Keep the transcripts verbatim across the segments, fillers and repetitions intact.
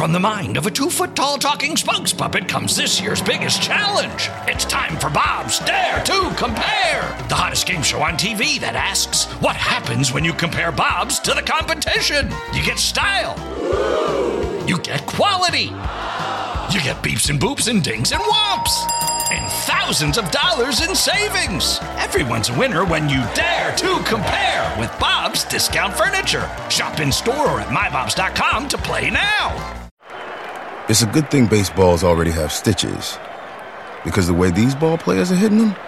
from the mind of a two-foot-tall talking spokes puppet comes this year's biggest challenge. It's time for Bob's Dare to Compare, the hottest game show on T V that asks, what happens when you compare Bobs to the competition? You get style. You get quality. You get beeps and boops and dings and whomps. And thousands of dollars in savings. Everyone's a winner when you dare to compare with Bob's Discount Furniture. Shop in store or at my bobs dot com to play now. It's a good thing baseballs already have stitches. Because the way these ball players are hitting them?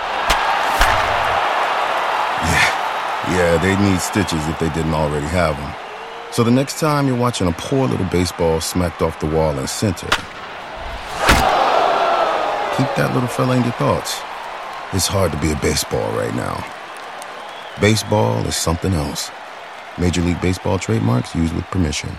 Yeah, yeah, they need stitches if they didn't already have them. So the next time you're watching a poor little baseball smacked off the wall in center, keep that little fella in your thoughts. It's hard to be a baseball right now. Baseball is something else. Major League Baseball trademarks used with permission.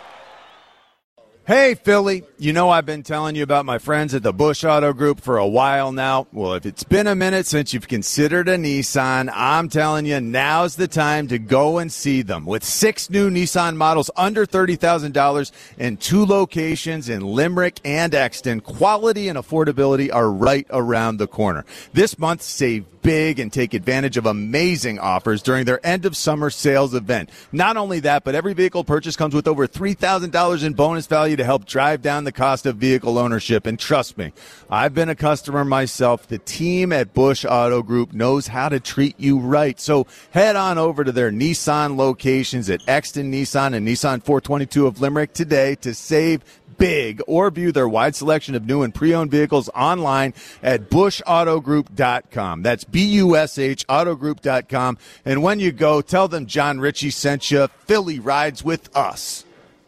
Hey, Philly, you know I've been telling you about my friends at the Bush Auto Group for a while now. Well, if it's been a minute since you've considered a Nissan, I'm telling you, now's the time to go and see them. With six new Nissan models under thirty thousand dollars and two locations in Limerick and Exton, quality and affordability are right around the corner. This month, save big and take advantage of amazing offers during their end of summer sales event. Not only that, but every vehicle purchase comes with over three thousand dollars in bonus value to help drive down the cost of vehicle ownership. And trust me, I've been a customer myself. The team at Bush Auto Group knows how to treat you right. So head on over to their Nissan locations at Exton Nissan and Nissan four twenty-two of Limerick today to save big, or view their wide selection of new and pre-owned vehicles online at bush auto group dot com. That's B U S H auto group dot com. And when you go, tell them John Ritchie sent you. Philly rides with us.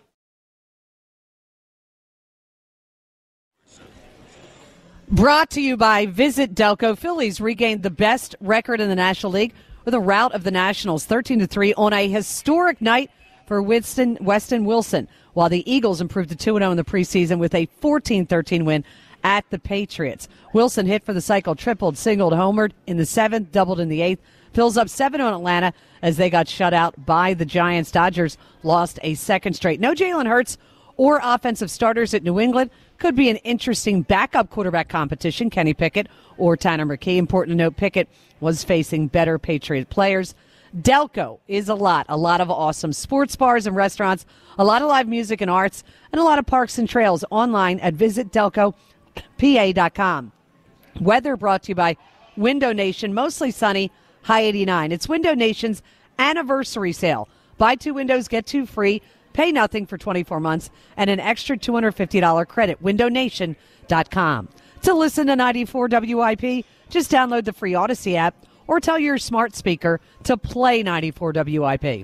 Brought to you by Visit Delco. Phillies regained the best record in the National League with a rout of the Nationals, thirteen to three, on a historic night for Winston, Weston Wilson, while the Eagles improved to two and oh in the preseason with a fourteen thirteen win at the Patriots. Wilson hit for the cycle, tripled, singled, homered in the seventh, doubled in the eighth. Phil's up seven on Atlanta as they got shut out by the Giants. Dodgers lost a second straight. No Jalen Hurts or offensive starters at New England. Could be an interesting backup quarterback competition, Kenny Pickett or Tanner McKee. Important to note, Pickett was facing better Patriot players. Delco is a lot, a lot of awesome sports bars and restaurants, a lot of live music and arts, and a lot of parks and trails online at visit delco p a dot com. Weather brought to you by Window Nation, mostly sunny, high eighty-nine. It's Window Nation's anniversary sale. Buy two windows, get two free, pay nothing for twenty-four months, and an extra two hundred fifty dollars credit. window nation dot com. To listen to ninety-four W I P, just download the free Odyssey app or tell your smart speaker to play ninety-four W I P.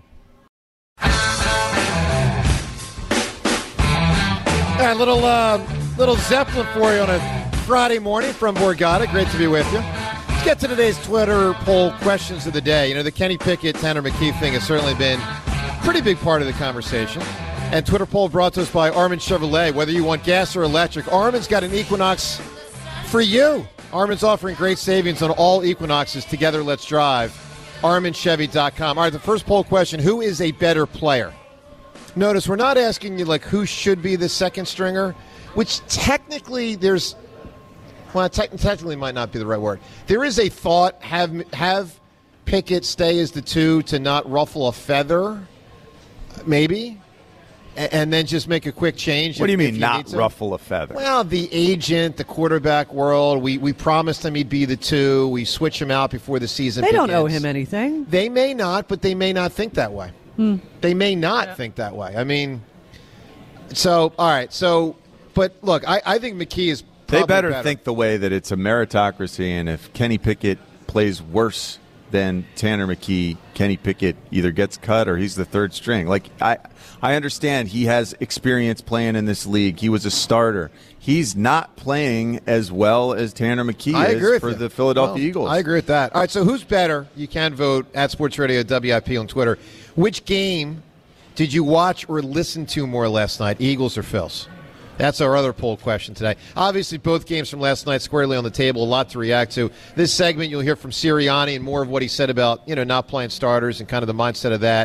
All right, little, uh, little Zeppelin for you on a Friday morning from Borgata. Great to be with you. Let's get to today's Twitter poll questions of the day. You know, the Kenny Pickett, Tanner McKee thing has certainly been a pretty big part of the conversation. And Twitter poll brought to us by Armin Chevrolet. Whether you want gas or electric, Armin's got an Equinox for you. Armin's offering great savings on all Equinoxes. Together, let's drive. armin chevy dot com. All right, the first poll question, who is a better player? Notice we're not asking you, like, who should be the second stringer, which technically there's, well, te- technically might not be the right word. There is a thought, have have Pickett stay as the two to not ruffle a feather, maybe, and, and then just make a quick change. What if, do you mean you not ruffle a feather? Well, the agent, the quarterback world, we, we promised him he'd be the two. We switch him out before the season They begins. don't owe him anything. They may not, but they may not think that way. Hmm. They may not yeah. think that way. I mean, so, all right. So, but look, I, I think McKee is probably They better, better think the way that it's a meritocracy, and if Kenny Pickett plays worse than Tanner McKee, Kenny Pickett either gets cut or he's the third string. Like, I, I understand he has experience playing in this league. He was a starter. He's not playing as well as Tanner McKee I is agree with for you. the Philadelphia well, Eagles. I agree with that. All right, so who's better? You can vote at Sports Radio W I P on Twitter. Which game did you watch or listen to more last night, Eagles or Phils? That's our other poll question today. Obviously, both games from last night squarely on the table, a lot to react to. This segment, you'll hear from Sirianni and more of what he said about, you know, not playing starters and kind of the mindset of that.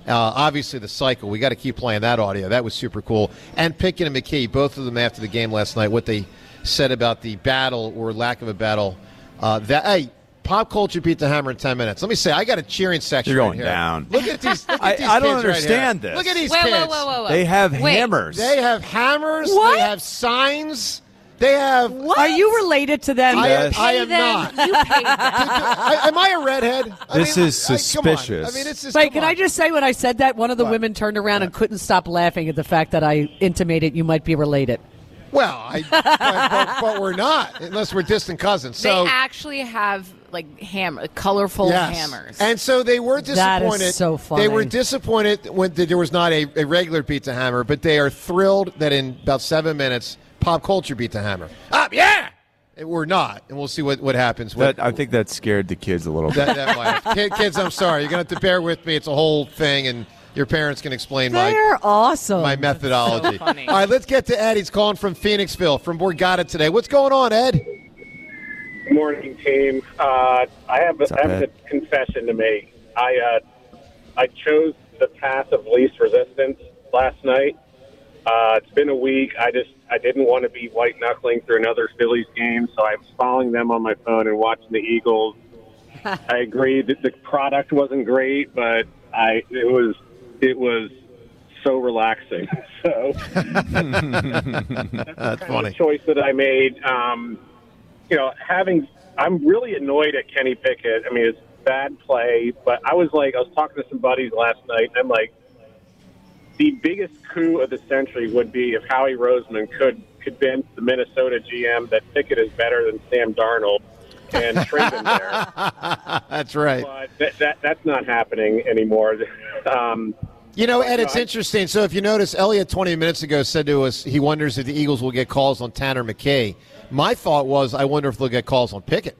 Uh, obviously, the cycle. We got to keep playing that audio. That was super cool. And Pickett and McKee, both of them after the game last night, what they said about the battle or lack of a battle. Uh, that hey, Pop Culture beat the Hammer in ten minutes. Let me say, I got a cheering section. You're going right here. down. Look at these. Look at I, these I don't kids understand right here. this. Look at these whoa, kids. whoa, whoa, whoa, whoa. They have Wait. hammers. They have hammers. What? They have signs. They have. What? Are you related to them? I, Yes. I Pay am them. not. You pay them. I, am I a redhead? I This mean, is I- come on. suspicious. I mean, it's just. Wait, come can on. I just say when I said that, one of the What? women turned around and couldn't stop laughing at the fact that I intimated you might be related. Well, I, but, but, but we're not, unless we're distant cousins. So They actually have like hammer, colorful yes. hammers. And so they were That is disappointed. so funny. They were disappointed when there was not a, a regular pizza hammer, but they are thrilled that in about seven minutes, Pop Culture beat the hammer. Up, yeah. We're not, and we'll see what, what happens. With, That, I think that scared the kids a little bit. that, that might. Kid, kids, I'm sorry. You're going to have to bear with me. It's a whole thing, and your parents can explain my They're awesome. my methodology. So funny. All right, let's get to Ed. He's calling from Phoenixville, from Borgata today. What's going on, Ed? Good morning, team. Uh, I have, What's up, I have a Ed? confession to make. I uh, I chose the path of least resistance last night. Uh, it's been a week. I just I didn't want to be white knuckling through another Phillies game, so I was following them on my phone and watching the Eagles. I agree that the product wasn't great, but I it was it was so relaxing. So That's kind funny. of choice that I made. Um, you know, having I'm really annoyed at Kenny Pickett. I mean, it's bad play, but I was like, I was talking to some buddies last night, and I'm like, the biggest coup of the century would be if Howie Roseman could convince the Minnesota G M that Pickett is better than Sam Darnold and trade him there. That's right. But that, that that's not happening anymore. Um, You know, Ed, it's I- interesting. So if you notice, Elliot twenty minutes ago said to us he wonders if the Eagles will get calls on Tanner McKay. My thought was, I wonder if they'll get calls on Pickett.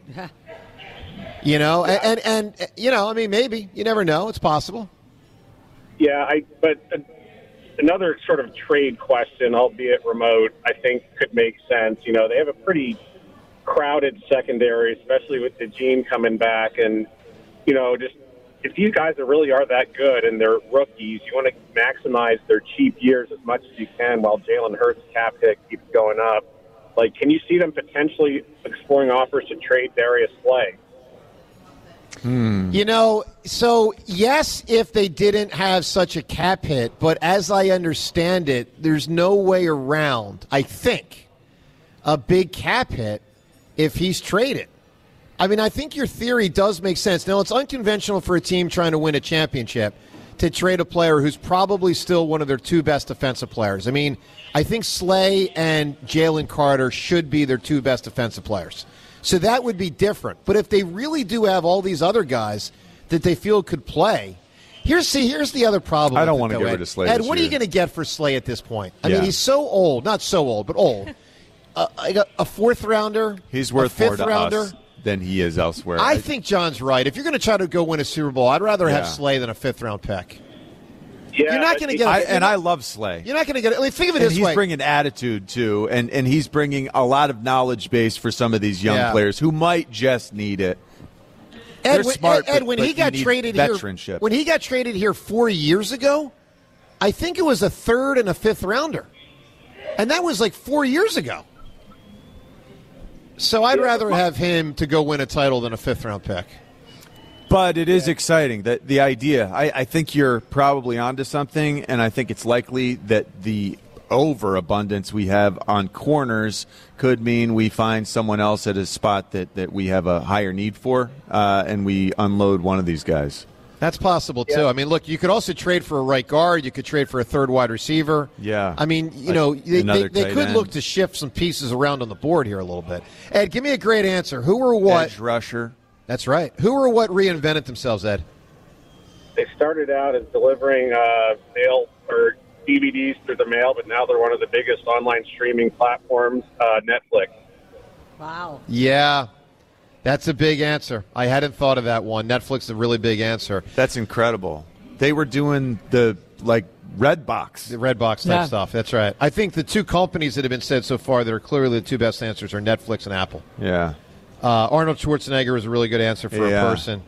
You know, and, and, and, you know, I mean, maybe. You never know. It's possible. Yeah, I. But uh, another sort of trade question, albeit remote, I think could make sense. You know, they have a pretty crowded secondary, especially with the Gene coming back, and you know, just if these guys are really are that good and they're rookies, you want to maximize their cheap years as much as you can while Jalen Hurts' cap hit keeps going up. Like, can you see them potentially exploring offers to trade Darius Slay? You know, so yes, if they didn't have such a cap hit, but as I understand it, there's no way around, I think, a big cap hit if he's traded. I mean, I think your theory does make sense. Now, it's unconventional for a team trying to win a championship to trade a player who's probably still one of their two best defensive players. I mean, I think Slay and Jalen Carter should be their two best defensive players. So that would be different. But if they really do have all these other guys that they feel could play, here's see here's the other problem. I don't with wanna it, get though, rid Ed. of Slay Ed, this what are you year. going to get for Slay at this point? I Yeah. mean, he's so old, not so old, but old. Uh, like a, a fourth rounder, He's a worth fifth more to rounder. us than he is elsewhere. I think John's right. If you're going to try to go win a Super Bowl, I'd rather have Yeah. Slay than a fifth round pick. Yeah, You're not but gonna he- get a- I, you're and not- I love Slay. You're not going to get it. Like, think of it And this he's way. bringing attitude too, and and he's bringing a lot of knowledge base for some of these young Yeah. players who might just need it. Ed, They're when, smart, Ed, Ed, but- when but he you got need traded here, veteranship. when he got traded here four years ago, I think it was a third and a fifth rounder, and that was like four years ago. So I'd rather have him to go win a title than a fifth round pick. But it is exciting that the idea. I, I think you're probably onto something, and I think it's likely that the overabundance we have on corners could mean we find someone else at a spot that, that we have a higher need for, uh, and we unload one of these guys. That's possible too. I mean, look, you could also trade for a right guard. You could trade for a third wide receiver. Yeah. I mean, you A- know, they, they, another they tight could end. look to shift some pieces around on the board here a little bit. Ed, give me a great answer. Who or what? Edge rusher. That's right. Who or what reinvented themselves, Ed? They started out as delivering uh, mail or D V Ds through the mail, but now they're one of the biggest online streaming platforms, uh, Netflix. Wow. Yeah, that's a big answer. I hadn't thought of that one. Netflix is a really big answer. That's incredible. They were doing the, like, Redbox. The Redbox type Yeah. stuff. That's right. I think the two companies that have been said so far that are clearly the two best answers are Netflix and Apple. Yeah. Uh, Arnold Schwarzenegger is a really good answer for Yeah. a person.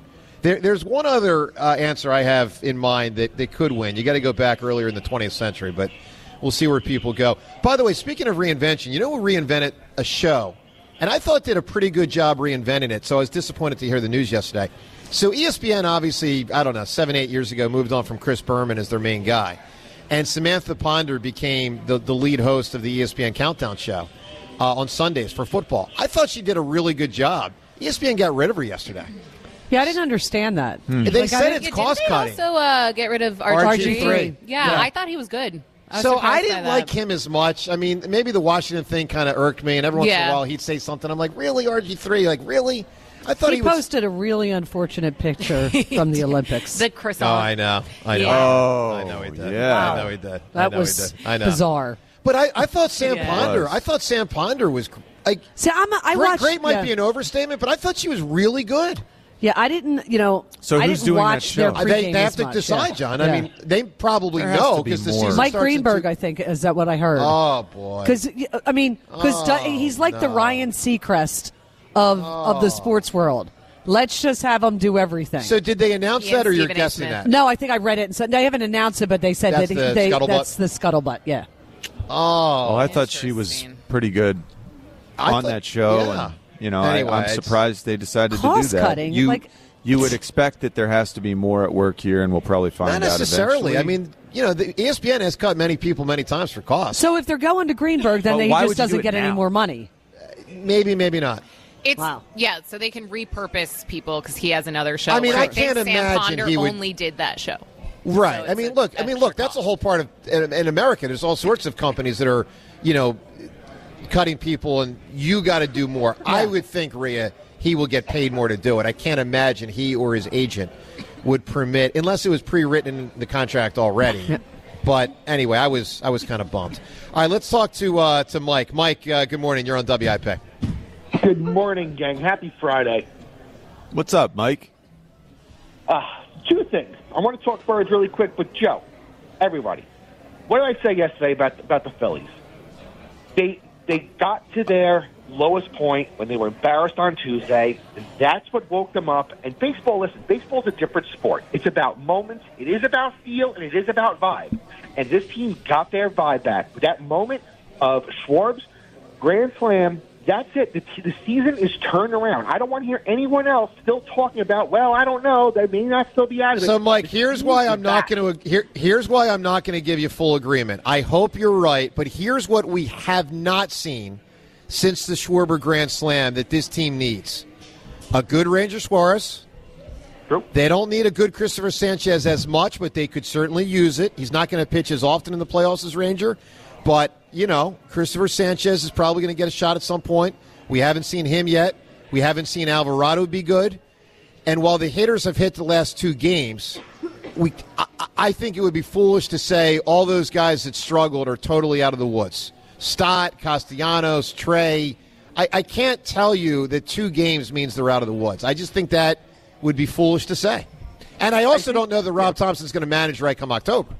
There, there's one other uh, answer I have in mind that they could win. You got to go back earlier in the twentieth century, but we'll see where people go. By the way, speaking of reinvention, you know who reinvented a show? And I thought did a pretty good job reinventing it, so I was disappointed to hear the news yesterday. So E S P N, obviously, I don't know, seven, eight years ago, moved on from Chris Berman as their main guy. And Samantha Ponder became the, the lead host of the E S P N Countdown show uh, on Sundays for football. I thought she did a really good job. E S P N got rid of her yesterday. Yeah, I didn't understand that. Hmm. They like, said I it's Yeah, cost-cutting. Didn't they also uh, get rid of R G three? R G three. Yeah, Yeah. I thought he was good. I was So surprised I by didn't that. like him as much. I mean, maybe the Washington thing kind of irked me, and every once in Yeah. a while he'd say something. I'm like, really, R G three? Like, really? I thought He, he, was. posted a really unfortunate picture from the Olympics. The croissant. Oh, I know. I know. Yeah. Oh, I know he did. yeah. I know he did. I that know was he did. I know. bizarre. But I, I thought Sam Yeah. Ponder. Was. I thought Sam Ponder was like. See, I'm, I great, watched. great might yeah. be an overstatement, but I thought she was really good. Yeah, I didn't. You know, So I who's didn't doing that watch their show? Uh, they pregame they have as to much, decide, yeah. John. Yeah. I mean, they probably There has know to be because the more. season Mike starts in Greenberg, two- I think, is that what I heard? Oh boy. Because I mean, because Oh, he's like the no. Ryan Seacrest of of the sports world. Let's just have him do everything. So did they announce He that, and or you're Stephen A. guessing Smith. that? no, I think I read it and said they haven't announced it, but they said That's that the they, scuttlebutt? that's the scuttlebutt. Yeah. Oh, Oh, I thought she was Interesting. pretty good I on thought- that show. yeah. And, you know, Anyway, I, I'm it's- surprised they decided to do Cost that. cutting, You, like- you would expect that there has to be more at work here, and we'll probably find Not out necessarily. eventually. I mean, you know, the E S P N has cut many people many times for cost. So if they're going to Greenberg, then But they why just would you do doesn't it get any now? more money. Maybe, maybe not. It's Wow. yeah, so they can repurpose people because he has another show. I mean, where I I think can't Sam imagine Ponder he would- only did that show. Right. So I it's mean, a look. I mean, look. extra That's a cost. whole part of in, in America. There's all sorts of companies that are, you know, cutting people, and you got to do more. I would think, Rhea, he will get paid more to do it. I can't imagine he or his agent would permit, unless it was pre-written in the contract already. But anyway, I was I was kind of bummed. All right, let's talk to uh, to Mike. Mike, uh, good morning. You're on W I P. Good morning, gang. Happy Friday. What's up, Mike? Uh, two things. I want to talk Birds really quick, but Joe, everybody, what did I say yesterday about about the Phillies? They they got to their lowest point when they were embarrassed on Tuesday, and that's what woke them up. And baseball, listen, baseball's a different sport. It's about moments. It is about feel, and it is about vibe. And this team got their vibe back. With that moment of Schwartz, grand slam, that's it. The, the season is turned around. I don't want to hear anyone else still talking about, well, I don't know. They may not still be out of it. So, Mike, The here's team why is I'm not back. going to here, here's why I'm not going to give you full agreement. I hope you're right, but here's what we have not seen since the Schwarber Grand Slam that this team needs: a good Ranger Suarez. True. They don't need a good Christopher Sanchez as much, but they could certainly use it. He's not going to pitch as often in the playoffs as Ranger, but you know, Christopher Sanchez is probably going to get a shot at some point. We haven't seen him yet. We haven't seen Alvarado be good. And while the hitters have hit the last two games, we I, I think it would be foolish to say all those guys that struggled are totally out of the woods. Stott, Castellanos, Trey. I, I can't tell you that two games means they're out of the woods. I just think that would be foolish to say. And I also don't know that Rob Thompson's going to manage right come October.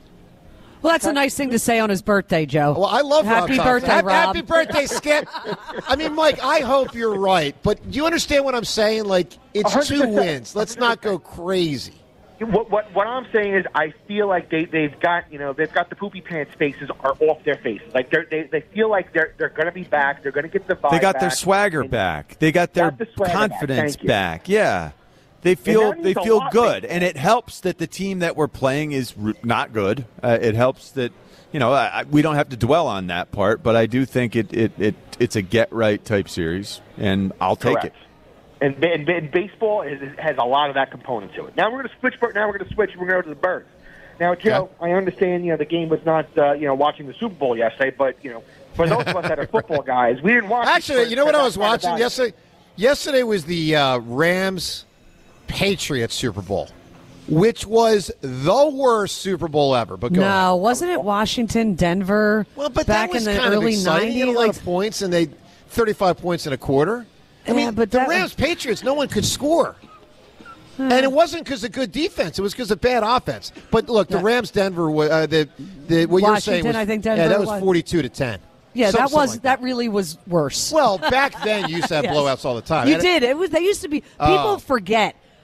Well, that's a nice thing to say on his birthday, Joe. Well, I love Happy Rob Thompson. birthday, happy, Rob. Happy birthday, Skip. I mean, Mike, I hope you're right. But do you understand what I'm saying? Like, it's one hundred two percent. wins. Let's not go crazy. What, what what I'm saying is, I feel like they they've got you know they've got the poopy pants faces are off their faces. Like they they they feel like they're they're going to be back. They're going to get the vibe. They got their back. swagger And back. They got their Got the swagger back. confidence Thank you. back. Yeah. They feel that they means a feel lot, good, man. and it helps that the team that we're playing is r- not good. Uh, it helps that you know I, I- we don't have to dwell on that part, but I do think it, it, it it's a get right type series, and I'll take Correct. it. And, and, and baseball is, has a lot of that component to it. Now we're going to switch. Now we're going to switch. We're going to go to the Birds. Now, Joe, I understand. You know, the game was not. Uh, you know, watching the Super Bowl yesterday, but you know, for those of us that are football guys, we didn't watch. it Actually, for- you know for what I that was kind of watching value. yesterday? Yesterday was the uh, Rams Patriots Super Bowl, which was the worst Super Bowl ever. But go ahead. No, wasn't it Washington, Denver? Well, but back that was in the kind early of exciting. He had a nineties. lot Like, of points, and they thirty-five points in a quarter. I Yeah, mean, but the that- Rams Patriots, no one could score. And it wasn't because of good defense; it was because of bad offense. But look, the Yeah. Rams Denver, uh, the the what you're saying Washington, was, I think yeah, Denver that was won. forty-two to ten. yeah, Some- that something was like that really was worse. Well, back then you used to have Yes. blowouts all the time. You And- did. It was. They used to be. People Oh. forget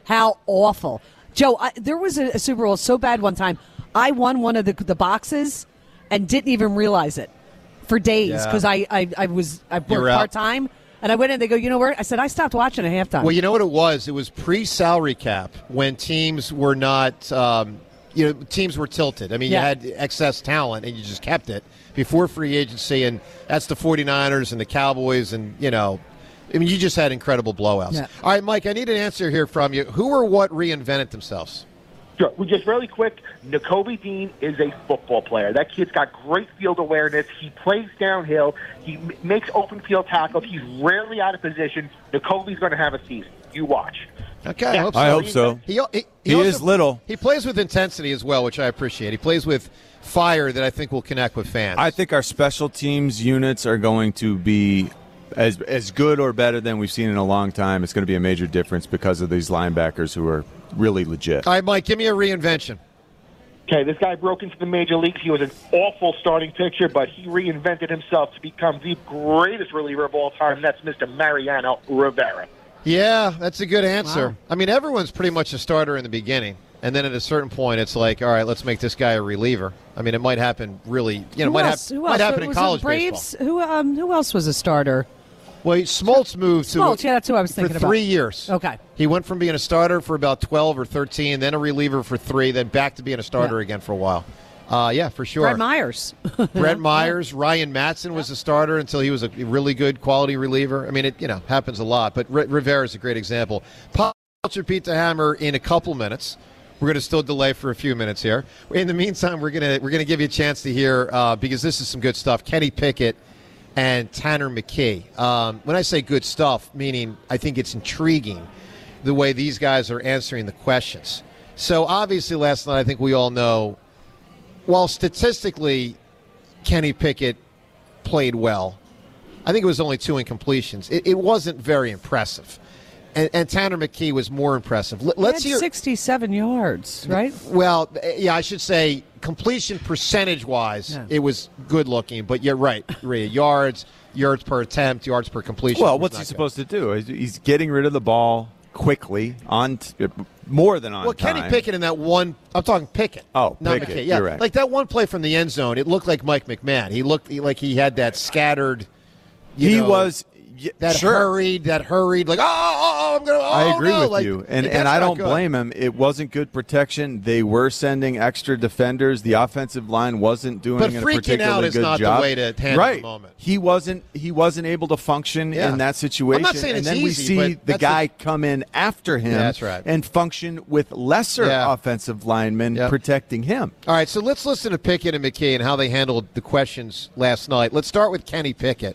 How awful. Joe, I, there was a, a Super Bowl so bad one time. I won one of the, the boxes and didn't even realize it for days because Yeah. I, I, I was I You worked were out. part-time. And I went in, they go, you know where? I said, I stopped watching at halftime. Well, you know what it was? It was pre-salary cap when teams were not, um, you know, teams were tilted. I mean, Yeah. you had excess talent and you just kept it before free agency, and that's the 49ers and the Cowboys, and, you know, I mean, you just had incredible blowouts. Yeah. All right, Mike, I need an answer here from you. Who or what reinvented themselves? Sure. Well, just really quick, Nakobe Dean is a football player. That kid's got great field awareness. He plays downhill. He m- makes open field tackles. He's rarely out of position. Nakobe's going to have a season. You watch. Okay, I Yeah. hope so. I hope so. He, he, He also- is little. He plays with intensity as well, which I appreciate. He plays with fire that I think will connect with fans. I think our special teams units are going to be as as good or better than we've seen in a long time. It's going to be a major difference because of these linebackers who are really legit. All right, Mike, give me a reinvention. Okay, this guy broke into the major leagues. He was an awful starting pitcher, but he reinvented himself to become the greatest reliever of all time. That's Mister Mariano Rivera. Yeah, that's a good answer. Wow. I mean, everyone's pretty much a starter in the beginning, and then at a certain point, it's like, all right, let's make this guy a reliever. I mean, it might happen really, you know, who might, else? hap- Who might else? happen in Was it college Braves? baseball. Who um who else was a starter? Well, Smoltz moved to Smoltz, yeah, that's who I was thinking for about. three years. Okay. He went from being a starter for about twelve or thirteen, then a reliever for three, then back to being a starter Yeah. again for a while. Uh, yeah, for sure. Brett Myers. Brett Myers, Ryan Matson was a starter until he was a really good quality reliever. I mean, it you know happens a lot, but R- Rivera is a great example. Paul repeat the hammer in a couple minutes. We're going to still delay for a few minutes here. In the meantime, we're going to we're going to give you a chance to hear uh, because this is some good stuff. Kenny Pickett and Tanner McKee. Um, when I say good stuff, meaning I think it's intriguing the way these guys are answering the questions. So obviously, last night I think we all know. While statistically, Kenny Pickett played well, I think it was only two incompletions. It, it wasn't very impressive. And, and Tanner McKee was more impressive. L- let's He had hear. sixty-seven yards, right? Well, yeah, I should say completion percentage-wise, Yeah. it was good-looking. But you're right, Rhea. Yards, yards per attempt, yards per completion. Well, was what's not he good. supposed to do? He's- He's getting rid of the ball quickly, on t- more than on Well, time. Kenny Pickett in that one, I'm talking Pickett. Oh, not Pickett, McKay. Yeah, you're right. like that one play from the end zone, it looked like Mike McMahon. He looked like he had that scattered, you He know, was y- that sure. hurried, that hurried, like, oh, oh, oh I'm going to, oh, I agree no. with like, you, and that's and I not don't good. blame him. It wasn't good protection. They were sending extra defenders. The offensive line wasn't doing But a freaking particularly out is good not the job. way to handle the right. moment. He wasn't. He wasn't able to function Yeah. in that situation. I'm not saying and it's then we easy, see but the that's guy the- come in after him. Yeah, that's right. And function with lesser Yeah. offensive linemen Yep. protecting him. All right, so let's listen to Pickett and McKee and how they handled the questions last night. Let's start with Kenny Pickett.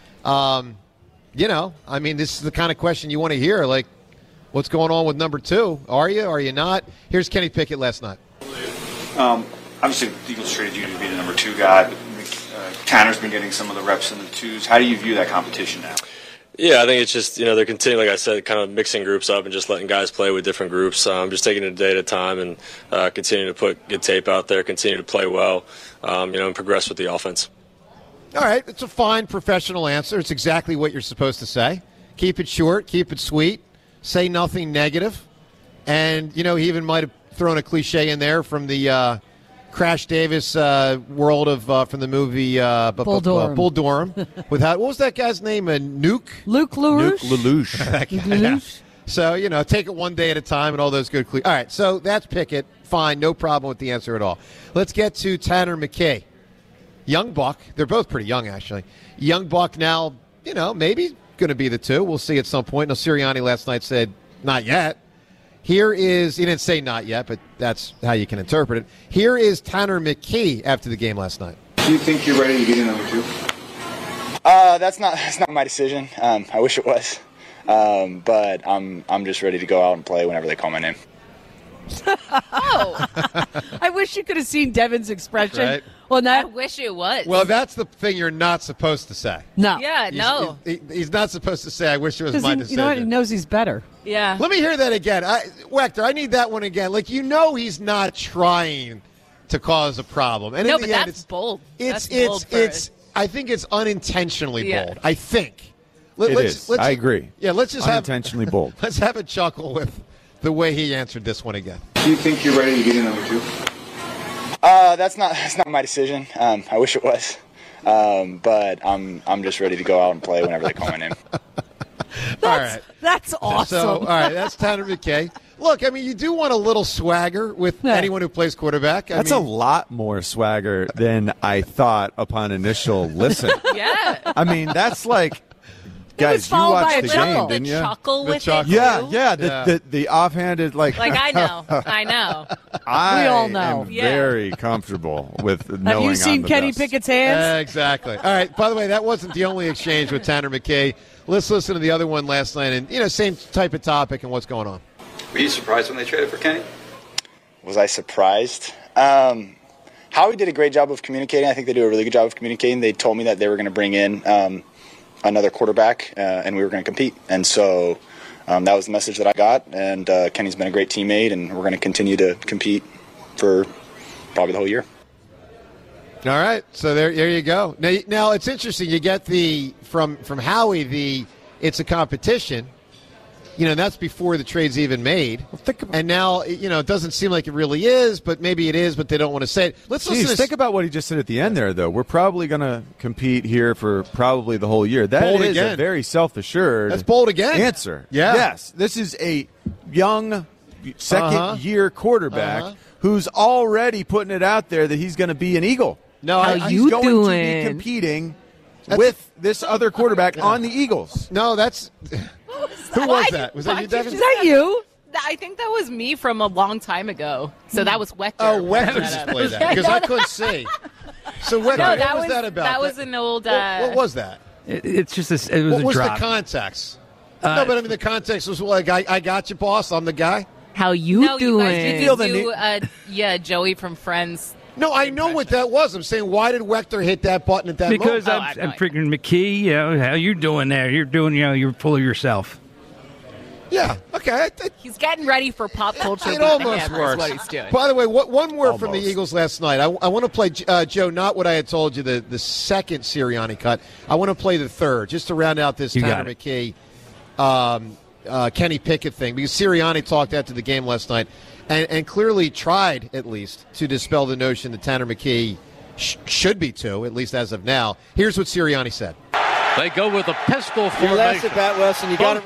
Um, you know, I mean, this is the kind of question you want to hear, like, what's going on with number two? Are you? Are you not? Here's Kenny Pickett last night. Um, obviously, the Eagles traded you to be the number two guy, but uh, Tanner's been getting some of the reps in the twos. How do you view that competition now? Yeah, I think it's just, you know, they're continuing, like I said, kind of mixing groups up and just letting guys play with different groups. Um, just taking it a day at a time and uh, continuing to put good tape out there, continue to play well, um, you know, and progress with the offense. All right, it's a fine professional answer. It's exactly what you're supposed to say. Keep it short, keep it sweet, say nothing negative. And, you know, he even might have thrown a cliche in there from the uh, Crash Davis uh, world of uh, from the movie uh, bu- bu- Bull bu- Durham. Bull Durham. With how, what was that guy's name? Uh, Nuke? Luke Nuke LaRouche. Lelouch. Yeah. So, you know, take it one day at a time and all those good cle- All right, so that's Pickett. Fine, no problem with the answer at all. Let's get to Tanner McKee. Young buck. They're both pretty young, actually. Young buck now, you know, maybe going to be the two. We'll see at some point. No, Sirianni last night said, not yet. Here is, he didn't say not yet, but that's how you can interpret it. Here is Tanner McKee after the game last night. Do you think you're ready to get in number two? Uh, that's not that's not my decision. Um, I wish it was, um, but I'm I'm just ready to go out and play whenever they call my name. Oh, I wish you could have seen Devin's expression. Right. Well, I that wish it was. Well, that's the thing you're not supposed to say. no. yeah, He's, no. he- he's not supposed to say, I wish it was Because my he, decision. you know what? He knows he's better. Yeah. Let me hear that again. I, Wechter, I need that one again. Like, you know he's not trying to cause a problem. And No, in but the end, that's it's, bold. It's, That's bold it's, for it's, I think it's unintentionally Yeah. bold. I think. Let, It let's, is. Let's, I agree. Yeah, let's just have, Unintentionally bold. let's have a chuckle with the way he answered this one again. Do you think you're ready to get in number two? Uh, that's not that's not my decision. Um, I wish it was, um, but I'm I'm just ready to go out and play whenever they call my name. That's, all right, that's awesome. So, all right, that's Tanner McKay. Look, I mean, you do want a little swagger with Yeah. anyone who plays quarterback. I That's mean, a lot more swagger than I thought upon initial listen. Yeah. I mean, that's like, guys, you followed by watched a the chuckle. game, The didn't you? chuckle The with chuckle. it. Yeah, too. yeah, the, Yeah. The, the offhanded, like, Like, I know. I know. I We all know. am Yeah. very comfortable with knowing Have you I'm seen the Kenny best. Pickett's hands? Exactly. All right. By the way, that wasn't the only exchange with Tanner McKay. Let's listen to the other one last night, and you know, same type of topic and what's going on. Were you surprised when they traded for Kenny? Was I surprised? Um, Howie did a great job of communicating. I think they do a really good job of communicating. They told me that they were going to bring in um, another quarterback, uh, and we were going to compete. And so um, that was the message that I got. And uh, Kenny's been a great teammate, and we're going to continue to compete for probably the whole year. All right, so there, there you go. Now, now it's interesting. You get the from from Howie the it's a competition. You know, that's before the trade's even made. Well, think about, and now, you know, it doesn't seem like it really is, but maybe it is, but they don't want to say it. Let's Jeez, listen to think about what he just said at the end there, though. We're probably going to compete here for probably the whole year. That Bold is again. a very self-assured That's bold again. answer. Yeah. Yes, this is a young second-year Uh-huh. quarterback Uh-huh. who's already putting it out there that he's going to be an Eagle. No, How I, he's you going doing? to be competing That's- with this other quarterback on the Eagles. no, that's who was that? Was that you, Devin? Is that you? I think that was me from a long time ago. So that was Wechter. Oh, Wechter That just up. played that because I couldn't see. So Wechter, No, what that was, was that about? That was an old. Uh, what, what was that? It, it's just a, it was What a was drop. the context? Uh, no, but I mean the context was like, I, I got you, boss. I'm the guy. How you no, doing? you guys did feel the do, need- uh, yeah, Joey from Friends. No, I know what that was. I'm saying, why did Wechter hit that button at that because moment? Oh, I I'm, have no I'm idea. freaking McKee. You know, how you doing there? You're doing. You know, you're full of yourself. Yeah, okay. I, I, He's getting ready for pop culture. it beat the almost hammer is works. what he's doing. By the way, what, one more from the Almost. Eagles last night. I, I want to play, uh, Joe, not what I had told you, the, the second Sirianni cut. I want to play the third, just to round out this You Tanner got it. McKay, um, uh, Kenny Pickett thing, because Sirianni talked after the game last night and, and clearly tried, at least, to dispel the notion that Tanner McKay sh- should be too, at least as of now. Here's what Sirianni said. They go with a pistol formation. Your last at bat, Weston, you got to.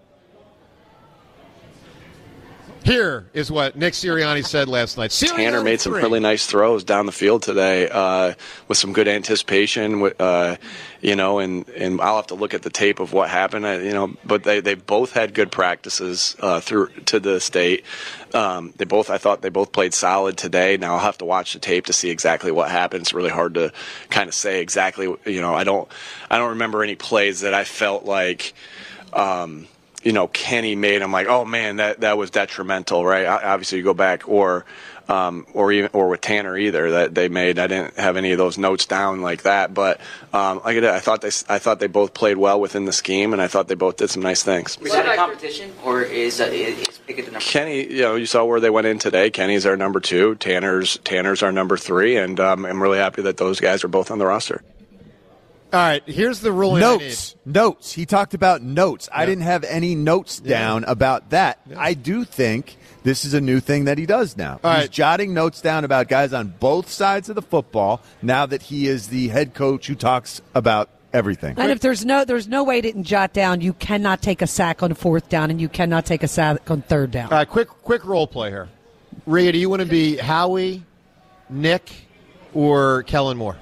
Here is what Nick Sirianni said last night. Sirianni Tanner made some three. really nice throws down the field today uh, with some good anticipation. with, Uh, you know, and, and I'll have to look at the tape of what happened. uh, You know, but they, they both had good practices uh, through to the state. Um, they both, I thought, they both played solid today. Now I'll have to watch the tape to see exactly what happened. It's really hard to kind of say exactly. You know, I don't I don't remember any plays that I felt like. Um, you know, Kenny made. I'm like, oh man, that, that was detrimental, right? Obviously, you go back, or, um, or even, or with Tanner either that they made. I didn't have any of those notes down like that, but um, like I, did, I thought they, I thought they both played well within the scheme, and I thought they both did some nice things. Was that a competition, or is, uh, is Pickett the number? Kenny, you know, you saw where they went in today. Kenny's our number two. Tanner's Tanner's our number three, and um, I'm really happy that those guys are both on the roster. All right, here's the ruling. Notes. Notes. He talked about notes. I Yeah. didn't have any notes Yeah. down about that. Yeah. I do think this is a new thing that he does now. All He's right. jotting notes down about guys on both sides of the football now that he is the head coach who talks about everything. And if there's no there's no way he didn't jot down, you cannot take a sack on fourth down, and you cannot take a sack on third down. All right, quick quick role play here. Rhea, do you want to be Howie, Nick, or Kellen Moore?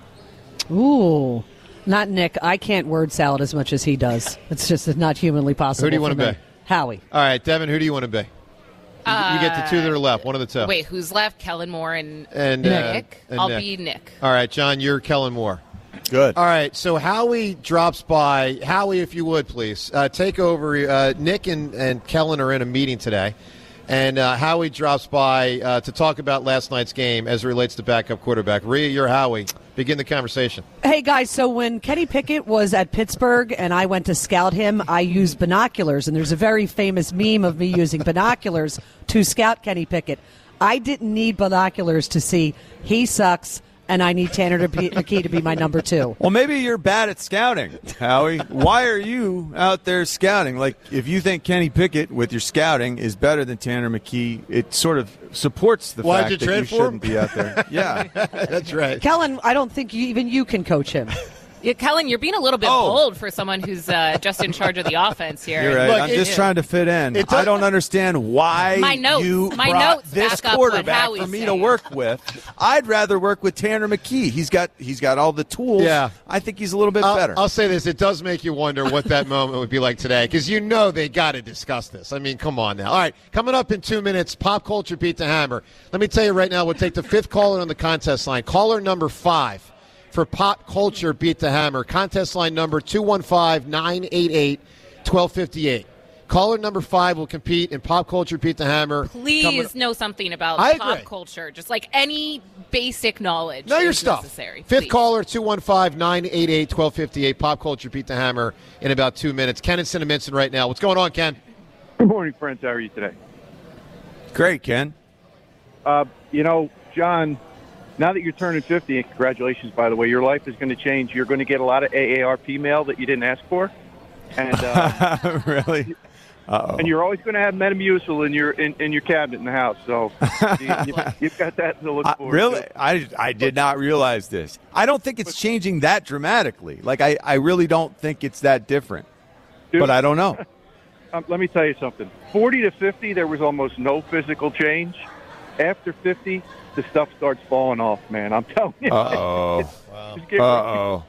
Ooh, not Nick. I can't word salad as much as he does. It's just not humanly possible. Who do you want wanna to be? Howie. All right, Devin, who do you want to be? You, you get the two that are left, one of the two. Wait, who's left? Kellen Moore and, And, uh, Nick. and I'll Nick. be Nick. All right, John, you're Kellen Moore. Good. All right, so Howie drops by. Howie, if you would, please, uh, take over. Uh, Nick and, and Kellen are in a meeting today, and uh, Howie drops by uh, to talk about last night's game as it relates to backup quarterback. Rhea, you're Howie. Begin the conversation. Hey, guys, so when Kenny Pickett was at Pittsburgh and I went to scout him, I used binoculars, and there's a very famous meme of me using binoculars to scout Kenny Pickett. I didn't need binoculars to see he sucks, and I need Tanner to be, McKee to be my number two. Well, maybe you're bad at scouting, Howie. Why are you out there scouting? Like, if you think Kenny Pickett with your scouting is better than Tanner McKee, it sort of supports the Why'd fact you that trade you for shouldn't him? be out there. Yeah, that's right. Kellen, I don't think you, even you can coach him. Yeah, Kellen, you're being a little bit Oh. bold for someone who's uh, just in charge of the offense here. you're right. Look, I'm it- just it- trying to fit in. it I does- don't understand why My notes- you my brought notes this back up what quarterback Howie's for me to saying. work with. I'd rather work with Tanner McKee. He's got he's got all the tools. Yeah. I think he's a little bit I'll, better. I'll say this. It does make you wonder what that moment would be like today, because you know they got to discuss this. I mean, come on now. All right, coming up in two minutes, Pop Culture Beat the Hammer. Let me tell you right now, we'll take the fifth caller on the contest line. Caller number five for Pop Culture Beat the Hammer. Contest line number two one five, nine eight eight, one two five eight. Caller number five will compete in Pop Culture Beat the Hammer. Please Coming- know something about I pop agree. culture. Just like any basic knowledge Know your is stuff. necessary. Fifth Please. caller, two one five, nine eight eight, one two five eight. Pop Culture Beat the Hammer in about two minutes. Ken and Cinnaminson right now. What's going on, Ken? Good morning, friends. How are you today? Great, Ken. Uh, you know, John, now that you're turning fifty, and congratulations, by the way, your life is going to change. You're going to get a lot of A A R P mail that you didn't ask for. And uh, really? Uh-oh. and you're always going to have Metamucil in your in, in your cabinet in the house. So you, you, you've got that to look Uh, forward really? to. I, I did not realize this. I don't think it's changing that dramatically. Like, I, I really don't think it's that different. Dude. But I don't know. Um, let me tell you something. forty to fifty, there was almost no physical change. After fifty, the stuff starts falling off, man. I'm telling you. Uh-oh. It's- it's getting- Uh-oh.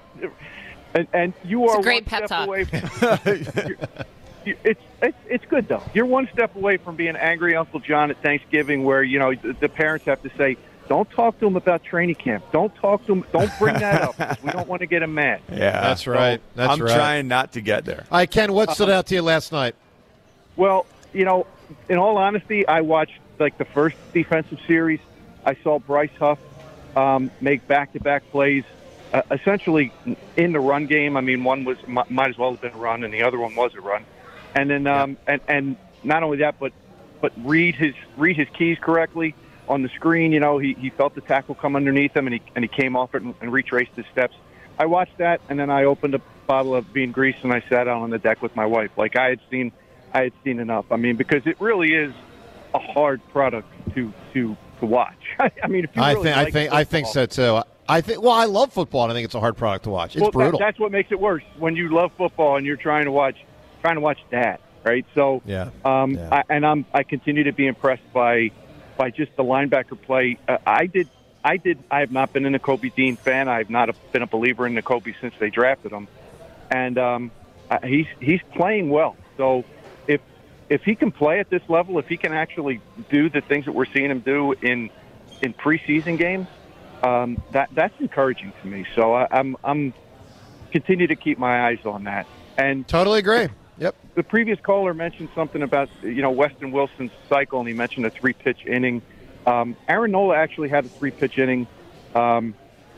And, and you are a great one pep step talk. away from, you're- you- it's, it's it's good though. You're one step away from being angry Uncle John at Thanksgiving, where you know the, the parents have to say, "Don't talk to him about training camp. Don't talk to him. Don't bring that up. 'Cause we don't want to get him mad." Yeah. That's right. That's I'm right. trying not to get there. All right, Ken, what stood out to you last night? Well, you know, in all honesty, I watched like the first defensive series. I saw Bryce Huff um, make back-to-back plays, uh, essentially in the run game. I mean, one was might, might as well have been a run, and the other one was a run. And then, um, and and not only that, but but read his read his keys correctly on the screen. You know, he, he felt the tackle come underneath him, and he and he came off it and, and retraced his steps. I watched that, and then I opened a bottle of Bean Grease and I sat out on the deck with my wife. Like I had seen. I had seen enough. I mean, because it really is a hard product to to, to watch. I mean, if you I really think like I think I think so too. I think well, I love football, and I think it's a hard product to watch. It's well, that- brutal. that's what makes it worse when you love football and you're trying to watch trying to watch that, right? So, Yeah. um, Yeah. I, and I'm I continue to be impressed by by just the linebacker play. Uh, I did I did I have not been a Kobe Dean fan. I have not been a believer in Kobe since they drafted him, and um, uh, he's he's playing well. So if if he can play at this level, if he can actually do the things that we're seeing him do in in preseason games, um, that that's encouraging to me. So I, I'm I'm continue to keep my eyes on that. And totally agree. Yep. The previous caller mentioned something about you know Weston Wilson's cycle, and he mentioned a three pitch inning. Um, Aaron Nola actually had a three pitch inning um,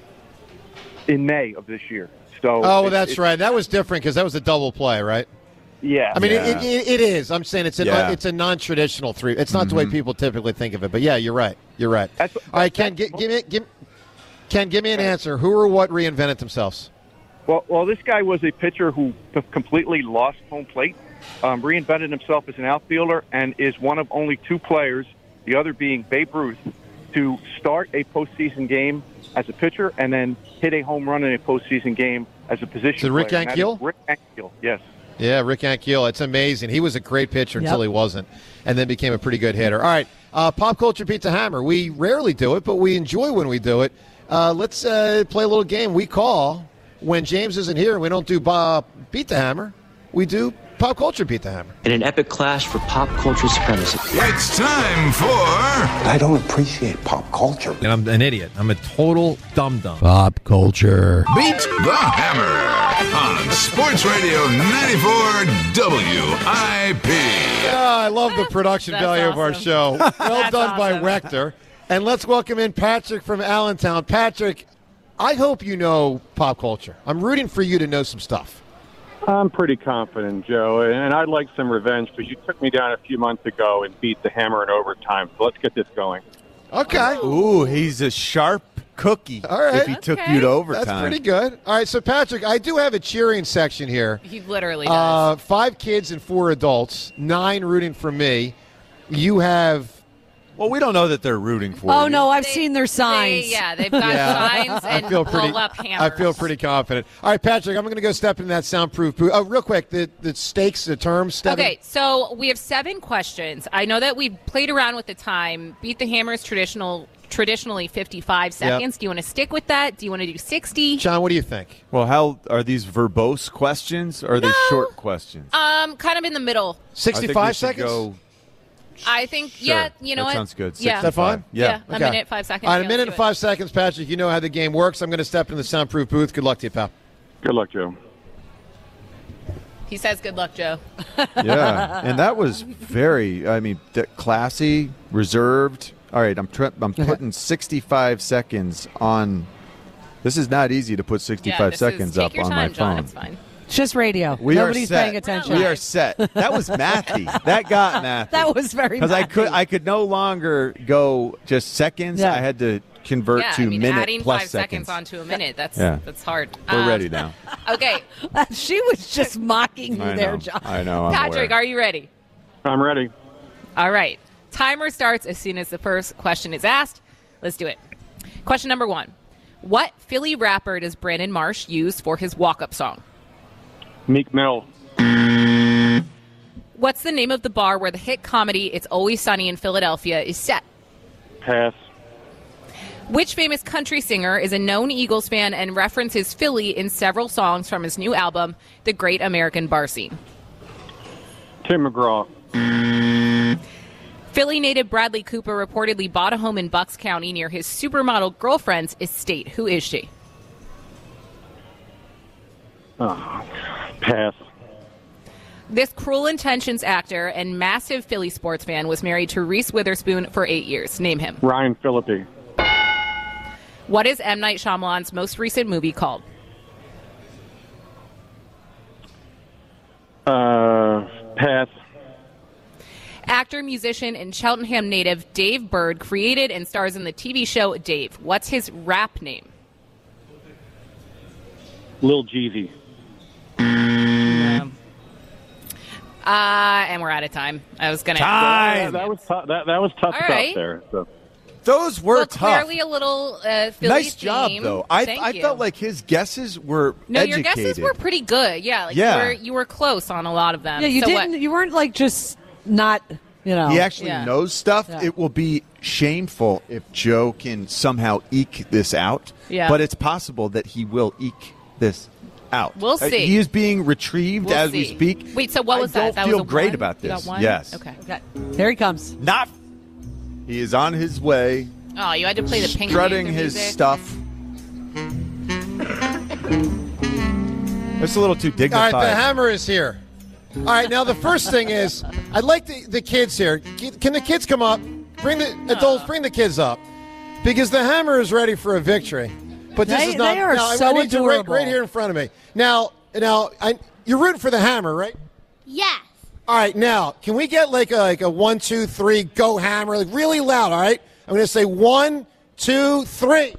in May of this year. So oh, well, it- that's it- right. That was different because that was a double play, right? Yeah. I mean, Yeah. It, it, it is. I'm saying it's a Yeah. it's a non-traditional three. It's not the way Mhm. people typically think of it. But yeah, you're right. You're right. That's, All right, Ken, gi- give me give, Ken, give me an answer. Who or what reinvented themselves? Well, well, this guy was a pitcher who p- completely lost home plate, um, reinvented himself as an outfielder, and is one of only two players, the other being Babe Ruth, to start a postseason game as a pitcher and then hit a home run in a postseason game as a position Is it Rick player. And that is Ankiel? Rick Ankiel, yes. Yeah, Rick Ankiel. It's amazing. He was a great pitcher until Yep. he wasn't, and then became a pretty good hitter. All right, uh, Pop Culture Beat the Hammer. We rarely do it, but we enjoy when we do it. Uh, let's uh, play a little game we call when James isn't here and we don't do Bob Beat the Hammer. We do Pop Culture Beat the Hammer. In an epic clash for pop culture supremacy. It's time for. I don't appreciate pop culture. And I'm an idiot. I'm a total dum-dum. Pop Culture. Beat the Hammer on Sports Radio ninety-four W I P. Yeah, I love the production That's value of our awesome. show. Well That's done by awesome. Rector. And let's welcome in Patrick from Allentown. Patrick, I hope you know pop culture. I'm rooting for you to know some stuff. I'm pretty confident, Joe, and I'd like some revenge because you took me down a few months ago and beat the Hammer in overtime. So let's get this going. Okay. Ooh, he's a sharp cookie All right. if he took you to overtime. That's pretty good. All right, so Patrick, I do have a cheering section here. He literally does. Uh, five kids and four adults, nine rooting for me. You have. Well, we don't know that they're rooting for Oh, you. no, I've seen their signs. They, yeah, they've got signs and I feel pretty, blow-up hammers. I feel pretty confident. All right, Patrick, I'm going to go step into that soundproof booth. Oh, real quick, the, the stakes, the terms. Step Okay, so we have seven questions. I know that we've played around with the time. Beat the Hammer is traditional, traditionally fifty-five seconds. Yep. Do you want to stick with that? Do you want to do sixty? John, what do you think? Well, how are these verbose questions or are they short questions? Um, kind of in the middle. sixty-five I think we should seconds? Go, I think, Sure. yeah, you know That what? sounds good. Yeah. Is that fine? Yeah. Yeah, a Okay. minute, five seconds. All right, Yeah, a minute let's and do it. five seconds, Patrick. You know how the game works. I'm going to step into the soundproof booth. Good luck to you, pal. Good luck, Joe. He says, good luck, Joe. yeah, and that was very, I mean, th- classy, reserved. All right, I'm tri- I'm putting sixty-five seconds on. This is not easy to put sixty-five Yeah, this is- seconds take up your on time, my John. phone. It's fine. It's just radio. We Nobody's are set. paying attention. We are set. That was mathy. That got mathy. That was very because I could mathy. I could no longer go just seconds. Yeah. I had to convert yeah, to I mean, minute adding plus five seconds. seconds onto a minute, that's Yeah. that's hard. We're Um, ready now. Okay. She was just mocking you I there, know. John. I know. I'm Patrick, aware. are you ready? I'm ready. All right. Timer starts as soon as the first question is asked. Let's do it. Question number one. What Philly rapper does Brandon Marsh use for his walk-up song? Meek Mill. What's the name of the bar where the hit comedy It's Always Sunny in Philadelphia is set? Pass. Which famous country singer is a known Eagles fan and references Philly in several songs from his new album, The Great American Bar Scene? Tim McGraw. Philly native Bradley Cooper reportedly bought a home in Bucks County near his supermodel girlfriend's estate. Who is she? Oh, pass. This Cruel Intentions actor and massive Philly sports fan was married to Reese Witherspoon for eight years. Name him. Ryan Phillippe. What is M. Night Shyamalan's most recent movie called? Uh, pass. Actor, musician, and Cheltenham native Dave Bird created and stars in the T V show Dave. What's his rap name? Lil Jeezy. Um, uh, and we're out of time. I was gonna. That, that was tough. That, that was tough All stuff right. there. So. Those were Well, tough. clearly a little uh, Philly Nice job, theme. though. I Thank I you. felt like his guesses were no, educated. your guesses were pretty good. Yeah, like Yeah. you were you were close on a lot of them. Yeah, you so didn't. What? You weren't like just not. You know. He actually Yeah. knows stuff. Yeah. It will be shameful if Joe can somehow eke this out. Yeah. But it's possible that he will eke this out. We'll Uh, see. He is being retrieved We'll as see. we speak. Wait, so what was I that? don't That feel was a great one? about You got this. one? Yes. Okay. Okay. Here he comes. Not. He is on his way. Oh, you had to play the pink strutting Panther his music? stuff. It's a little too All dignified. right, the hammer is here. All right, now the first thing is, I'd like the, the kids here. Can the kids come up? Bring the adults. Bring the kids up, because the hammer is ready for a victory. But this They- is not. they are no, I- so I need you right, adorable. right here in front of me. Now, now, I, you're rooting for the hammer, right? Yes. All right, now, can we get like a, like a one, two, three, go hammer, like really loud? All right, I'm going to say one, two, three.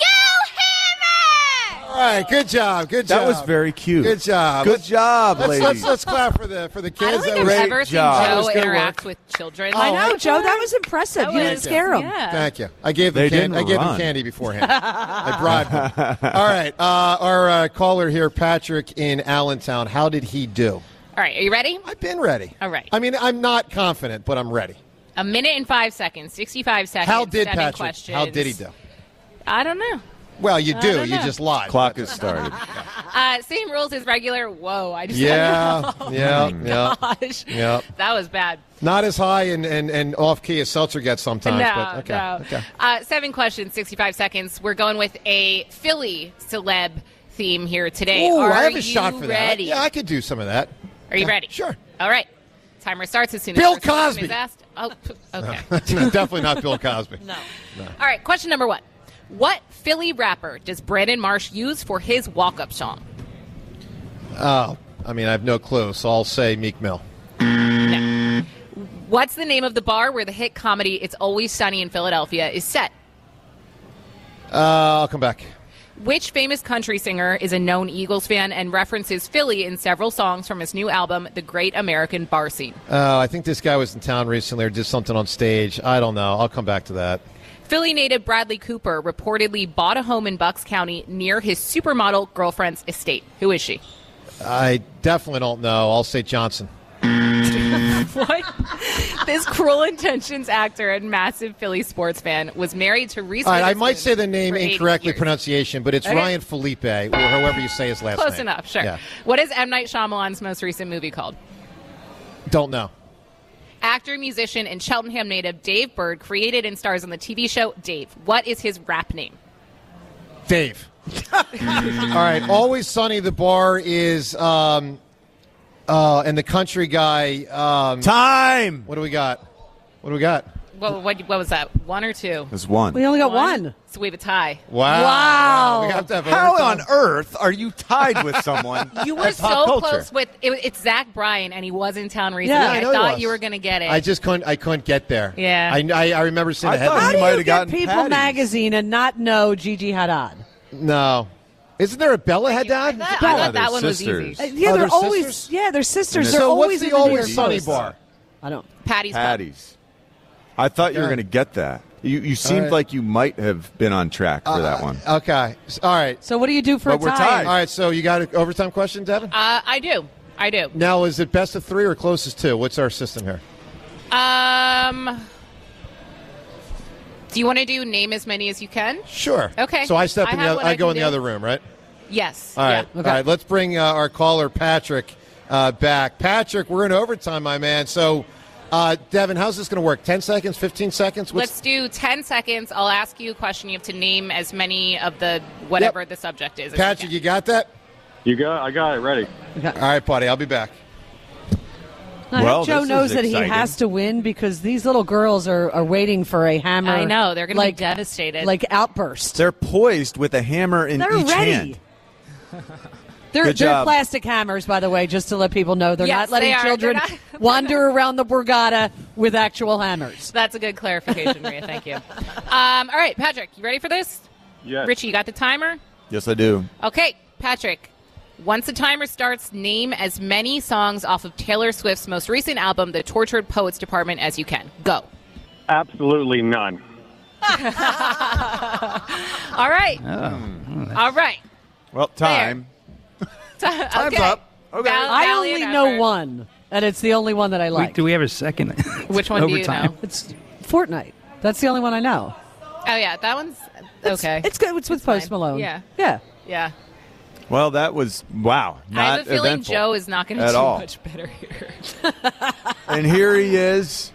All right, good job, good job. That was very cute. Good job. Good Let's- job, let's, ladies. Let's, let's clap for the for the kids. I don't think That I've was- ever job. seen That was Joe good interact work. with children. Oh, I know, I- Joe. That was impressive. That you was- didn't scare him. yeah. Thank you. I gave them They candy. I didn't gave them run. candy beforehand. I bribed them. All right, uh, our uh, caller here, Patrick in Allentown. How did he do? All right, are you ready? I've been ready. All right. I mean, I'm not confident, but I'm ready. A minute and five seconds, sixty-five seconds. How did seven Patrick? Questions. How did he do? I don't know. Well, you I do. don't You know. just lied. Clock has started. Uh, same rules as regular. Whoa, I just Yeah, yeah, yeah, Gosh, yeah. that was bad. Not as high and, and, and off key as Seltzer gets sometimes. no, but okay. no. okay. Uh, seven questions, sixty-five seconds. We're going with a Philly celeb theme here today. Ooh, Are I have a you shot for ready? that. Yeah, I could do some of that. Are you Yeah, ready? Sure. All right. Timer starts as soon Bill as the first question Cosby. is asked. Oh, p- okay. No, definitely not Bill Cosby. No. All right, question number one. What Philly rapper does Brandon Marsh use for his walk-up song? Oh, I mean, I have no clue, so I'll say Meek Mill. No. What's the name of the bar where the hit comedy It's Always Sunny in Philadelphia is set? Uh, I'll come back. Which famous country singer is a known Eagles fan and references Philly in several songs from his new album, The Great American Bar Scene? Uh, I think this guy was in town recently or did something on stage. I don't know. I'll come back to that. Philly native Bradley Cooper reportedly bought a home in Bucks County near his supermodel girlfriend's estate. Who is she? I definitely don't know. I'll say Johnson. What? This Cruel Intentions actor and massive Philly sports fan was married to Reese All right, I Witherspoon might say the name for eighty incorrectly years. pronunciation, but it's Okay. Ryan Felipe, or however you say his last Close name. enough, sure. Yeah. What is M. Night Shyamalan's most recent movie called? Don't know. Actor, musician, and Cheltenham native Dave Bird created and stars on the T V show Dave. What is his rap name? Dave. All right. Always Sunny, the bar is, um, uh, and the country guy. Um, Time. What do we got? What do we got? What, what, what was that? One or two? There's one. We only got one. So we have a tie. Wow. Wow. We have to have How overtime. on earth are you tied with someone? You were at so pop culture? close with it, it's Zach Bryan, and he was in town recently. Yeah, I I, know he thought was. you were going to get it. I just couldn't. I couldn't get there. Yeah. I, I, I remember seeing I the thought headline. you How might do you have get gotten People Patty's. magazine and not know Gigi Hadid? No. Isn't there a Bella Hadid? I thought, I Yeah, thought they're that one sisters. was Uh, easy. yeah, Oh, they're they're always sisters? yeah, they're sisters. And They're So always what's in the New always York Sunny Post. bar? I don't. Patty's Pub. Patty's. I thought you were All right. going to get that. You, you seemed All right. like you might have been on track for that one. Okay. All right. So what do you do for But a we're tie? tied. All right. So you got an overtime question, Devin? Uh, I do. I do. Now, is it best of three or closest two? What's our system here? Um, do you want to do name as many as you can? Sure. Okay. So I step I in the have other, what I I go can in the do. other room, right? Yes. All right. Yeah. All right. Let's bring uh, our caller Patrick uh, back. Patrick, we're in overtime, my man. So, uh, Devin, how's this going to work? Ten seconds? Fifteen seconds? What's, Let's do ten seconds. I'll ask you a question. You have to name as many of the whatever the subject is. as you Patrick, can. you got that? You got, I got it ready. All right, buddy. I'll be back. I Well, hope Joe this knows is that he exciting. has to win because these little girls are, are waiting for a hammer. I know they're going like, to be devastated. like outburst. They're poised with a hammer in They're each ready. hand. They're, Good they're job. plastic hammers, by the way, just to let people know. They're Yes, not letting they are. children They're not- wander around the Borgata with actual hammers. That's a good clarification, Maria. Thank you. Um, all right, Patrick, you ready for this? Yes. Richie, you got the timer? Yes, I do. Okay, Patrick. Once the timer starts, name as many songs off of Taylor Swift's most recent album, The Tortured Poets Department, as you can. Go. Absolutely none. All right. Oh. All right. Well, time. Time's up. Okay. I only know one, and it's the only one that I We, like. do we have a second? Which one do you Overtime. know? It's Fortnite. That's the only one I know. Oh, yeah, that one's okay. It's good. It's with Post fine. Malone. Yeah. Yeah. Yeah. Well, that was, wow. Not I have a feeling eventful Joe is not going to at do all. much better here. And here he is,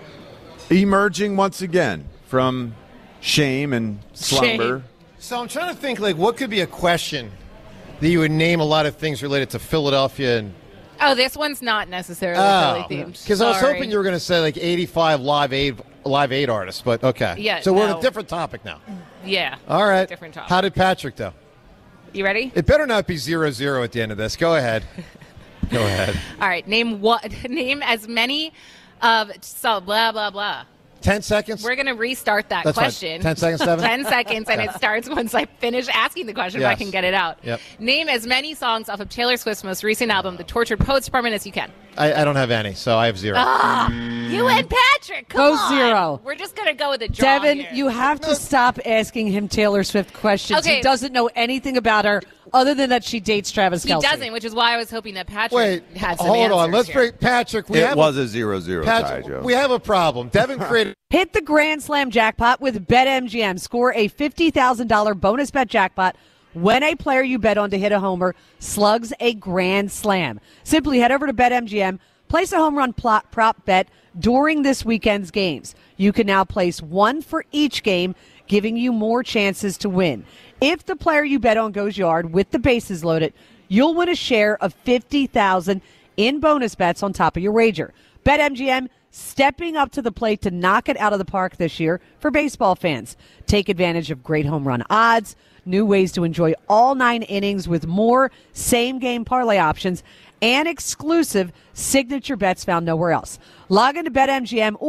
emerging once again from shame and slumber. Shame. So I'm trying to think, like, what could be a question that you would name a lot of things related to Philadelphia and Oh, this one's not necessarily Oh, Philly themed. because I was Sorry. hoping you were going to say like eighty-five live aid live aid artists, but okay. Yeah, So we're on no. a different topic now. Yeah. All right. Different topic. How did Patrick though? You ready? It better not be zero zero at the end of this. Go ahead. Go ahead. All right. Name what? Name as many of so blah blah blah. Ten seconds. We're going to restart that That's fine. question. Ten seconds, Devin? Ten seconds, and it starts once I finish asking the question, if I Yes. can get it out. Yep. Name as many songs off of Taylor Swift's most recent album, The Tortured Poets Department, as you can. I, I don't have any, so I have zero. Ah, you and Patrick, come Go on. zero. We're just going to go with a draw Devin, here. you have to stop asking him Taylor Swift questions. Okay. He doesn't know anything about her other than that she dates Travis He Kelce. doesn't, which is why I was hoping that Patrick Wait, had some hold on. answers Let's here. bring Patrick. We It have was a, a zero-zero tie, Patrick, Joe. we have a problem. Devin created. Hit the Grand Slam jackpot with BetMGM. Score a fifty thousand dollars bonus bet jackpot when a player you bet on to hit a homer slugs a Grand Slam. Simply head over to BetMGM, place a home run plot, prop bet during this weekend's games. You can now place one for each game, giving you more chances to win. If the player you bet on goes yard with the bases loaded, you'll win a share of fifty thousand dollars in bonus bets on top of your wager. BetMGM stepping up to the plate to knock it out of the park this year for baseball fans. Take advantage of great home run odds, new ways to enjoy all nine innings with more same-game parlay options, and exclusive signature bets found nowhere else. Log into BetMGM or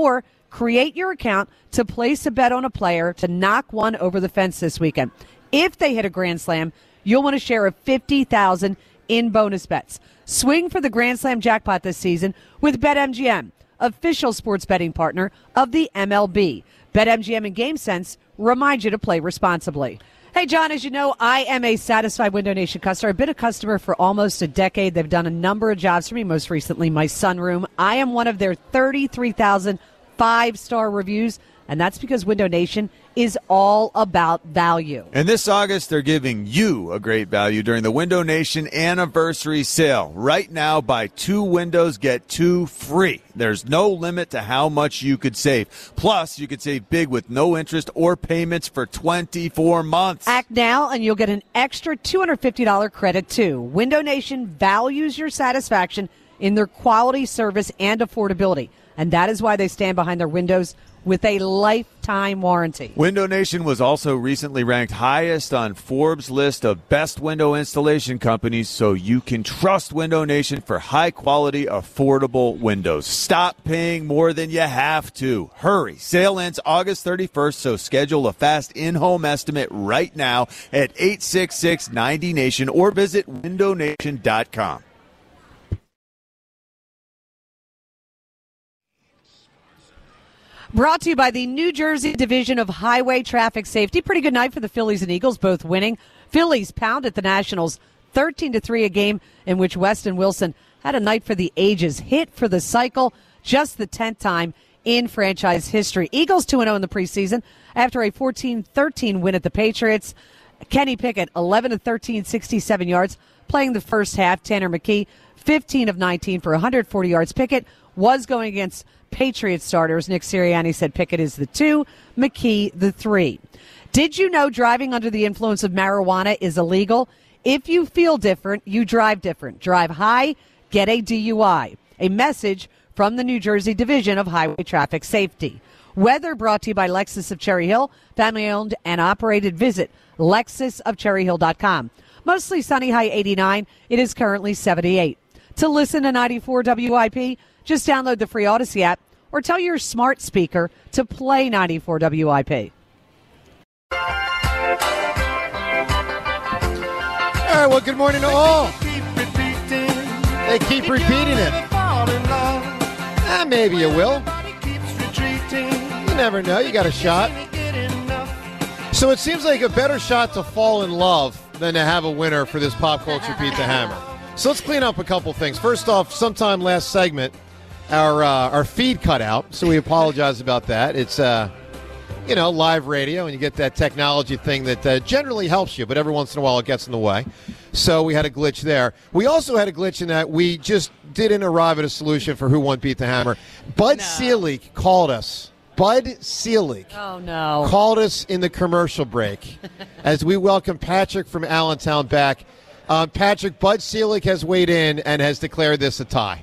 Create your account to place a bet on a player to knock one over the fence this weekend. If they hit a grand slam, you'll want to share a fifty thousand dollars in bonus bets. Swing for the Grand Slam jackpot this season with BetMGM, official sports betting partner of the M L B. BetMGM and GameSense remind you to play responsibly. Hey, John, as you know, I am a satisfied Window Nation customer. I've been a customer for almost a decade. They've done a number of jobs for me, most recently my sunroom. I am one of their thirty-three thousand five-star reviews, and that's because Window Nation is all about value. And this August, they're giving you a great value during the Window Nation anniversary sale. Right now, buy two windows, get two free. There's no limit to how much you could save. Plus, you could save big with no interest or payments for twenty-four months. Act now, and you'll get an extra two hundred fifty dollars credit, too. Window Nation values your satisfaction in their quality, service, and affordability. And that is why they stand behind their windows with a lifetime warranty. Window Nation was also recently ranked highest on Forbes' list of best window installation companies, so you can trust Window Nation for high-quality, affordable windows. Stop paying more than you have to. Hurry. Sale ends August thirty-first, so schedule a fast in-home estimate right now at eight six six, ninety nation or visit window nation dot com. Brought to you by the New Jersey Division of Highway Traffic Safety. Pretty good night for the Phillies and Eagles, both winning. Phillies pounded the Nationals thirteen to three, a game in which Weston Wilson had a night for the ages. Hit for the cycle, just the tenth time in franchise history. Eagles two and oh in the preseason after a fourteen thirteen win at the Patriots. Kenny Pickett, eleven of thirteen, sixty-seven yards, playing the first half. Tanner McKee, fifteen of nineteen for one hundred forty yards. Pickett was going against Patriots starters. Nick Sirianni said Pickett is the two, McKee the three. Did you know driving under the influence of marijuana is illegal? If you feel different, you drive different. Drive high, get a D U I. A message from the New Jersey Division of Highway Traffic Safety. Weather brought to you by Lexus of Cherry Hill, family owned and operated. Visit lexus of cherry hill dot com. Mostly sunny, high eighty-nine. It is currently seventy-eight. To listen to ninety-four W I P, just download the free Odyssey app or tell your smart speaker to play ninety-four W I P. All right, well, good morning to all. They keep repeating it. Ah, maybe you will. You never know. You got a shot. So it seems like a better shot to fall in love than to have a winner for this Pop Culture Beat the Hammer. So let's clean up a couple things. First off, sometime last segment, our uh, our feed cut out, so we apologize about that. It's, uh, you know, live radio, and you get that technology thing that uh, generally helps you, but every once in a while it gets in the way. So we had a glitch there. We also had a glitch in that we just didn't arrive at a solution for who won Beat the Hammer. Bud no. Selig called us. Bud Selig oh, no. called us in the commercial break as we welcome Patrick from Allentown back. Um, Patrick, Bud Selig has weighed in and has declared this a tie.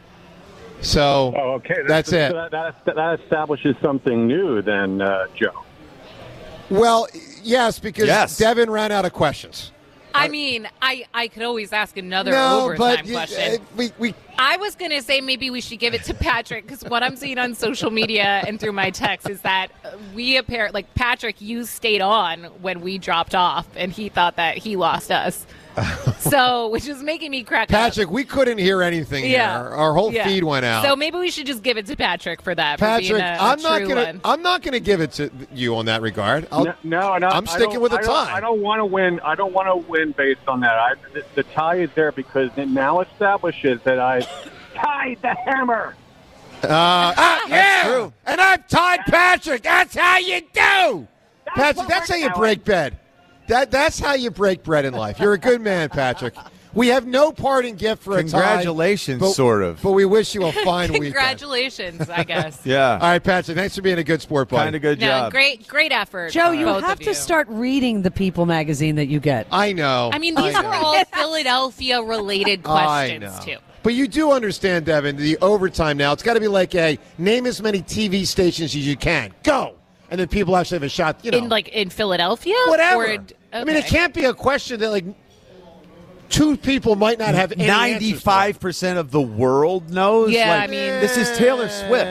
So oh, okay. that's, that's it. So that, that, that establishes something new then, uh, Joe. Well, yes, because yes. Devin ran out of questions. I mean, I, I could always ask another no, overtime but, question. Uh, we, we, I was going to say maybe we should give it to Patrick because what I'm seeing on social media and through my text is that we appear like Patrick, you stayed on when we dropped off, and he thought that he lost us. So, which is making me crack Patrick, up. we couldn't hear anything yeah. here. Our whole yeah. feed went out. So maybe we should just give it to Patrick for that. Patrick, for being a, a I'm not true gonna. one. I'm not gonna give it to you on that regard. I'll, no, no, no, I'm sticking with a I tie. I don't want to win. I don't want to win based on that. I, the, the tie is there because it now establishes that I tied the hammer. Uh, ah, yeah, true. And I've tied Patrick. That's how you do, that's Patrick. That's how you break bed. That that's how you break bread in life. You're a good man, Patrick. We have no parting gift for a tie. Congratulations, but, sort of. But we wish you a fine weekend. Congratulations, I guess. Yeah. All right, Patrick. Thanks for being a good sport, buddy. Kind of good no, job. Great, great effort. Joe, you both have of to you. start reading the People magazine that you get. I know. I mean, these I are know. all Philadelphia-related questions, I know. too. But you do understand, Devin, the overtime now. It's got to be like a name as many T V stations as you can. Go. And then people actually have a shot, you know. In, like, in Philadelphia? Whatever. Or, okay. I mean, it can't be a question that, like, two people might not have any ninety-five percent of the world knows. Yeah, like, I mean, this is Taylor Swift.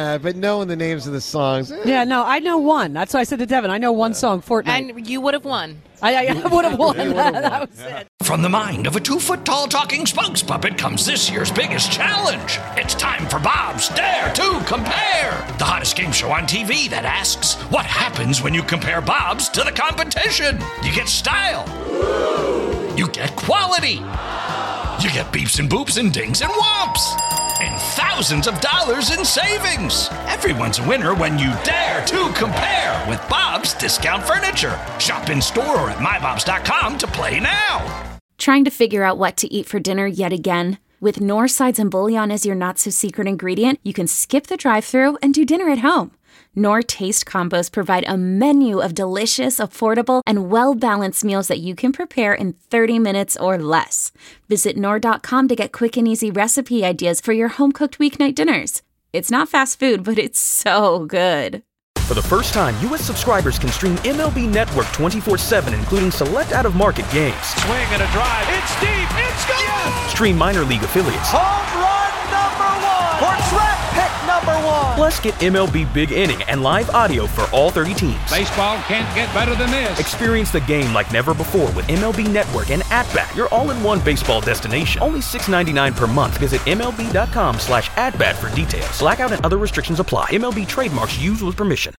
Yeah, but knowing the names of the songs. eh. Yeah, no, I know one. That's why I said to Devin, I know one song, Fortnite. And you would have won. I, I would have won. That was it. From the mind of a two-foot-tall talking spokes puppet comes this year's biggest challenge. It's time for Bob's Dare to Compare, the hottest game show on T V that asks, what happens when you compare Bob's to the competition? You get style. You get quality. You get beeps and boops and dings and whomps. And thousands of dollars in savings. Everyone's a winner when you dare to compare with Bob's Discount Furniture. Shop in store or at my bobs dot com to play now. Trying to figure out what to eat for dinner yet again? With Knorr sides and bouillon as your not-so-secret ingredient, you can skip the drive-thru and do dinner at home. Knorr Taste Combos provide a menu of delicious, affordable, and well-balanced meals that you can prepare in thirty minutes or less. Visit Knorr dot com to get quick and easy recipe ideas for your home-cooked weeknight dinners. It's not fast food, but it's so good. For the first time, U S subscribers can stream M L B Network twenty-four seven, including select out-of-market games. Swing and a drive. It's deep. It's gone. Yes! Stream minor league affiliates. Home run number one. Or draft pick number one. Plus, get M L B Big Inning and live audio for all thirty teams. Baseball can't get better than this. Experience the game like never before with M L B Network and At-Bat, your all-in-one baseball destination. Only six dollars and ninety-nine cents per month. Visit M L B dot com slash at bat for details. Blackout and other restrictions apply. M L B trademarks used with permission.